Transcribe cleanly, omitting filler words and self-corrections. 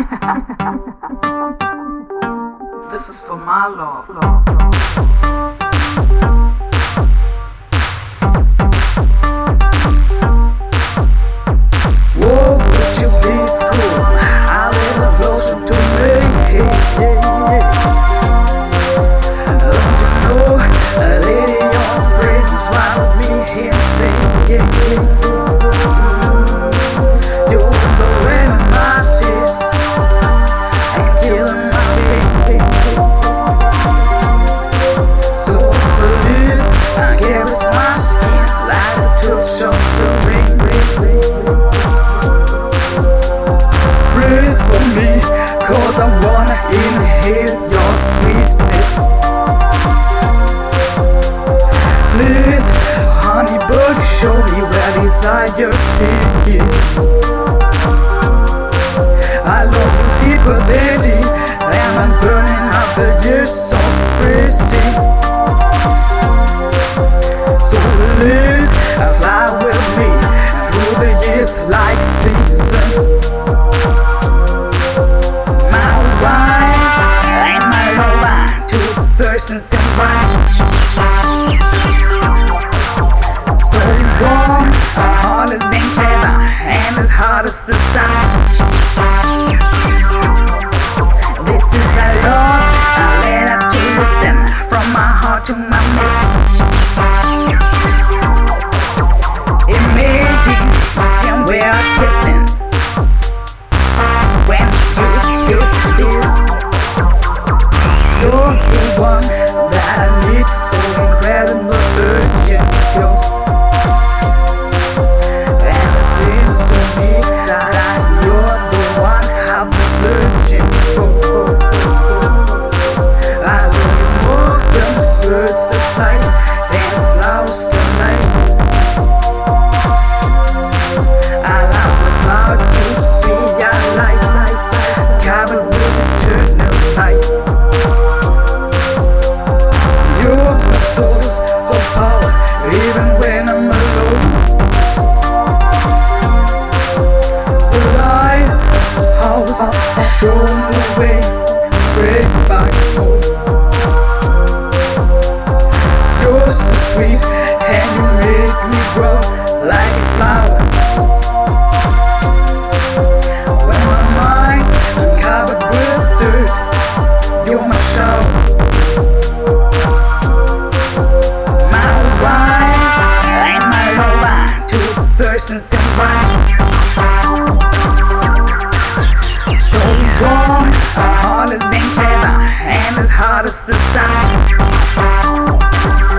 This is for my love. Whoa, would you be so a little closer to me? Don't you know, a lady on praises while me here singing. You're blowing my tears and killing my pain. So please, caress my skin like the touch of the rain. Breathe for me, 'cause I wanna inhale your sweetness. Please, honeybug, show me where desire's peak is. I love you deeper than deep, and I'm burning out the years of freezing. So please, fly with me through the years like seasons. My wife and my lover, two persons in one. So warm, harder than clever, and as hard as the sun. This is a love, I let up to listen, from my heart to my lips. Imagine when we are kissing, when you do this. You're the one that I need, so incredible urgent, yo. And it seems to me that you're the one I've been searching for. I love you more than the birds that fly and the flowers that light. I love about you, be your life, covered with eternal light. You're my source of power, even when I'm alone. The lighthouse, show me the way, straight back home. You're so sweet, and you make me grow like a flower. When my mind's uncovered with dirt, you're my shower. My wife, 2 persons in one. So warm, harder than clever, and as hard as the sun.